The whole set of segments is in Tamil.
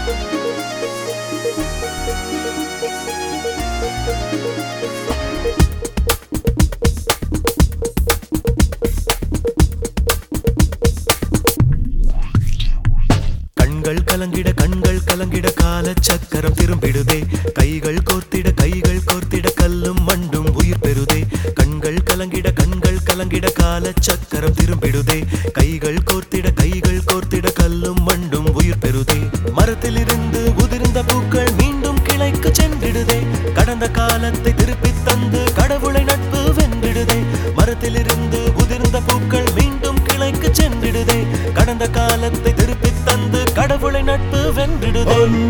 கண்கள் கலங்கிட கால சக்கரம் திரும்பிடுதே. கைகள் கோர்த்திட கல்லும் மண்டும் உயிர் பெறுதே. கண்கள் கலங்கிட கால சக்கரம் திரும்பிடுதே. கைகள் கோர்த்திட கல்லும் மண்டும் உயிர் பெறுதே. மரத்திலிருந்து உதிர்ந்த பூக்கள் மீண்டும் கிளைக்கு சென்றிடுதே. கடந்த காலத்தை திருப்பித் தந்து கடவுளை நட்பு வென்றிடுதே. மரத்திலிருந்து உதிர்ந்த பூக்கள் மீண்டும் கிளைக்கு சென்றிடுதே. கடந்த காலத்தை திருப்பித் தந்து கடவுளை நட்பு வென்றிடுதே.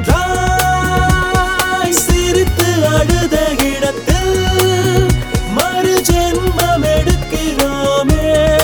ஒன்றாய் சிரித்து அழுத இடத்தில் மறு ஜென்மம் எடுக்கிறோமே.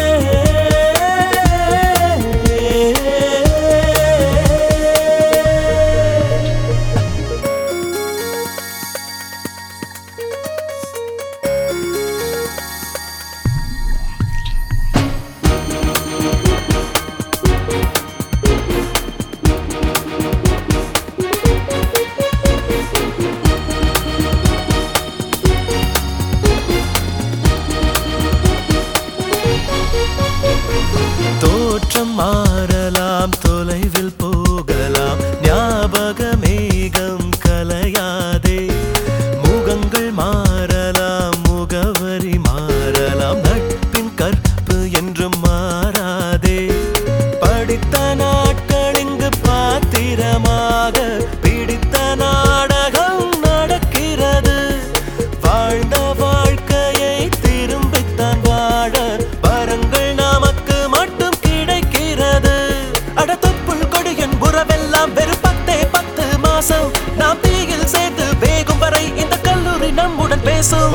தோற்றம் மாறலாம், தொலைவில் போகலாம், ஞாபக மேகம் கலையாதே. முகங்கள் மாறலாம், முகவரி மாறலாம், நட்பின் கற்பு என்றும் மாறாதே. படித்த நாட்கள் இங்கு பாத்திரமாக பிடித்த நாடகம் நடக்கிறது. வாழ்ந்த வாழ்க்கையை திரும்பித்தான் வாழ வரங்கள் நமக்கு மட்டும் கிடைக்கிறது. அடத்தப்புள் கொடியன் உறவெல்லாம் வெறும் 10 மாசம். நாம் தீயில் சேர்த்து வேகும் வரை இந்த கல்லூரி நம்முடன் பேசும்.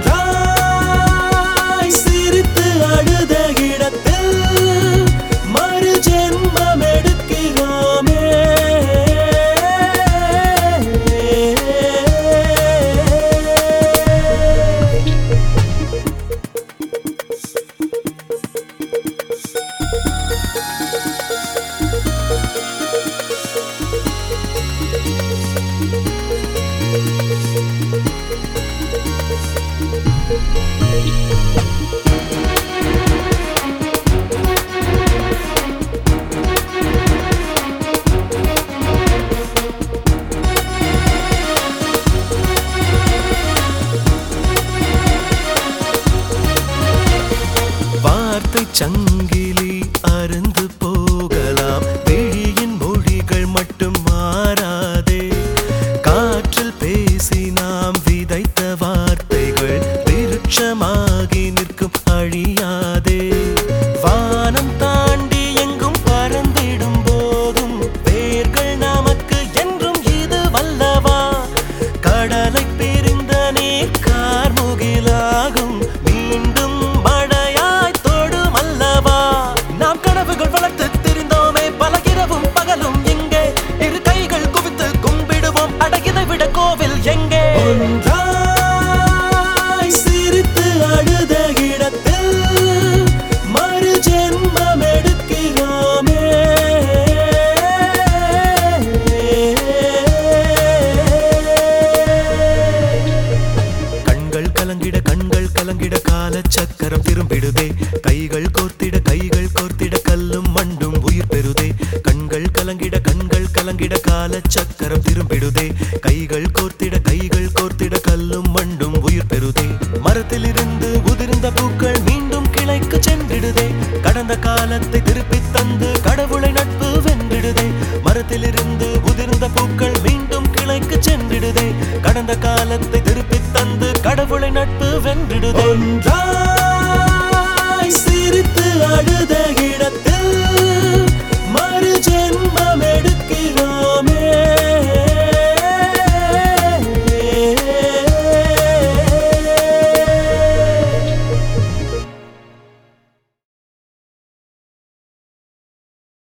ஒன்றாய் சிரித்து அழுத இடத்தில் மறு ஜென்மம் எடுக்கிறோமே. வார்த்தை சங்கிலி அருந்து போகலாம், விழியின் மொழிகள் மட்டும் மாறாதே. காற்றில் பேசி நாம் விதைத்த வார்த்தைகள் விருட்சமாகி நிற்கும், அழியாதே. வானம் தாண்டி எங்கும் பறந்திடும் போதும் வேர்கள் நமக்கு என்றும் இது வல்லவா. கடலை பிரிந்த நீர் கார்முகிலாகும், மீண்டும் மழையாய் தொடும் அல்லவா. நாம் கனவுகள் வளர்த்து திரிந்தோமே, பல இரவும் பகலும் எங்கே. இரு கைகள் குவித்து கும்பிடுவோம், அடகிதை விட கோவில் எங்கே. ஒன்றாய் சிரித்து அழுத இடத்தில் மறு ஜென்மம் எடுக்கிறோமே. கண்கள் கலங்கிட கால சக்கரம் திரும்பிடுதே. கைகள் கோர்த்திட கல்லும் மண்டும் உயிர் பெறுதே. கண்கள் கலங்கிட கால சக்கரம் திரும்பிடுதே. கைகள் கோர்த்திட கல்லும் மண்டும் உயிர் பெறுதே. மரத்திலிருந்து உதிர்ந்த பூக்கள் மீண்டும் கிளைக்கு சென்றிடுதே. கடந்த காலத்தை திருப்பித் தந்து கடவுளை நட்பு வென்றிடுதே. மரத்திலிருந்து உதிர்ந்த பூக்கள் மீண்டும் கிளைக்கு சென்றிடுதே. கடந்த காலத்தை திருப்பித் தந்து கடவுளை நட்பு வென்றிடுதே.